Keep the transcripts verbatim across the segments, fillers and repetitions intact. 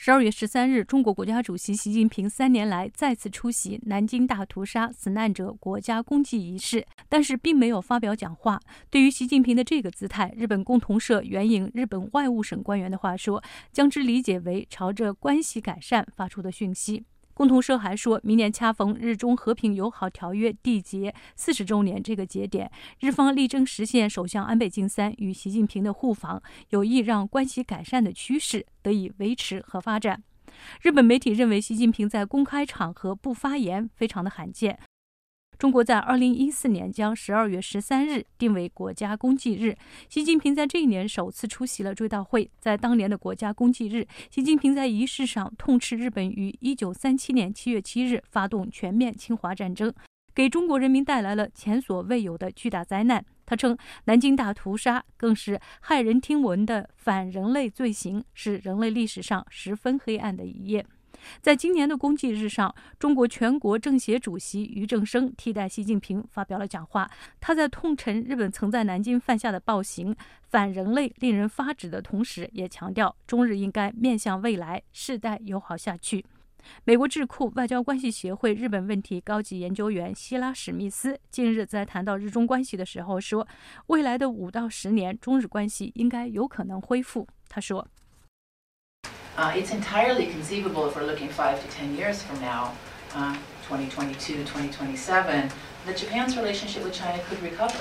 十二月十三日，中国国家主席习近平三年来再次出席南京大屠杀死难者国家公祭仪式，但是并没有发表讲话。对于习近平的这个姿态，日本共同社援引日本外务省官员的话说，将之理解为朝着关系改善发出的讯息。共同社还说，明年恰逢日中和平友好条约缔结四十周年这个节点，日方力争实现首相安倍晋三与习近平的互访，有意让关系改善的趋势得以维持和发展。日本媒体认为，习近平在公开场合不发言非常的罕见。中国在二零一四年将十二月十三日定为国家公祭日，习近平在这一年首次出席了追悼会。在当年的国家公祭日，习近平在仪式上痛斥日本于一九三七年七月七日发动全面侵华战争，给中国人民带来了前所未有的巨大灾难。他称，南京大屠杀更是骇人听闻的反人类罪行，是人类历史上十分黑暗的一页。在今年的公祭日上，中国全国政协主席俞正声替代习近平发表了讲话。他在痛陈日本曾在南京犯下的暴行反人类令人发指的同时，也强调中日应该面向未来，世代友好下去。美国智库外交关系协会日本问题高级研究员希拉史密斯近日在谈到日中关系的时候说，未来的五到十年，中日关系应该有可能恢复。他说 Uh, it's entirely conceivable if we're looking five to ten years from now, uh, twenty twenty-two, twenty twenty-seven, that Japan's relationship with China could recover.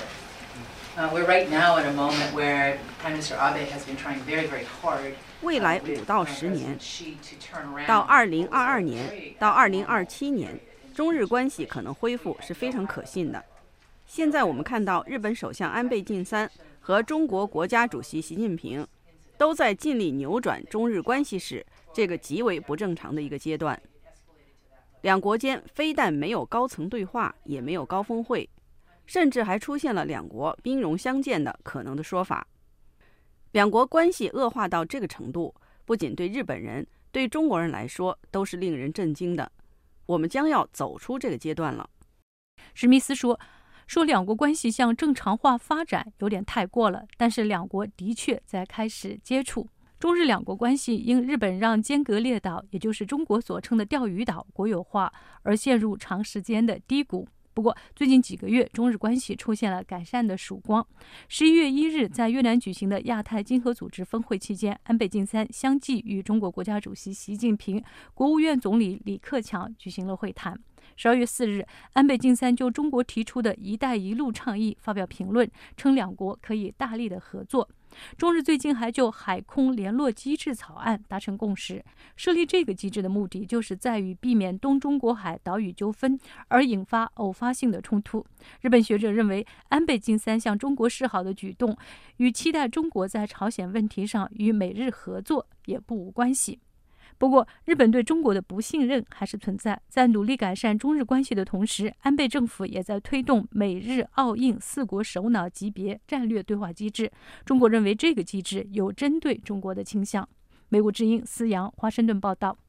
Uh, we're right now in a moment where Prime Minister Abe has been trying very, very hard. 未来五到十年，到二零二二年到二零二七年，中日关系可能恢复是非常可信的。现在我们看到，日本首相安倍晋三和中国国家主席习近平都在尽力扭转中日关系时这个极为不正常的一个阶段。两国间非但没有高层对话，也没有高峰会，甚至还出现了两国兵戎相见的可能的说法。两国关系恶化到这个程度，不仅对日本人，对中国人来说都是令人震惊的。我们将要走出这个阶段了。 史密斯说说两国关系向正常化发展有点太过了，但是两国的确在开始接触。中日两国关系因日本让尖阁列岛，也就是中国所称的钓鱼岛国有化，而陷入长时间的低谷。不过最近几个月，中日关系出现了改善的曙光。十一月一日，在越南举行的亚太经合组织峰会期间，安倍晋三相继与中国国家主席习近平、国务院总理李克强举行了会谈。十二月四日，安倍晋三就中国提出的一带一路倡议发表评论，称两国可以大力的合作。中日最近还就海空联络机制草案达成共识。设立这个机制的目的，就是在于避免东中国海岛屿纠纷而引发偶发性的冲突。日本学者认为，安倍晋三向中国示好的举动，与期待中国在朝鲜问题上与美日合作也不无关系。不过，日本对中国的不信任还是存在。在努力改善中日关系的同时，安倍政府也在推动美日澳印四国首脑级别战略对话机制。中国认为这个机制有针对中国的倾向。美国之音思阳华盛顿报道。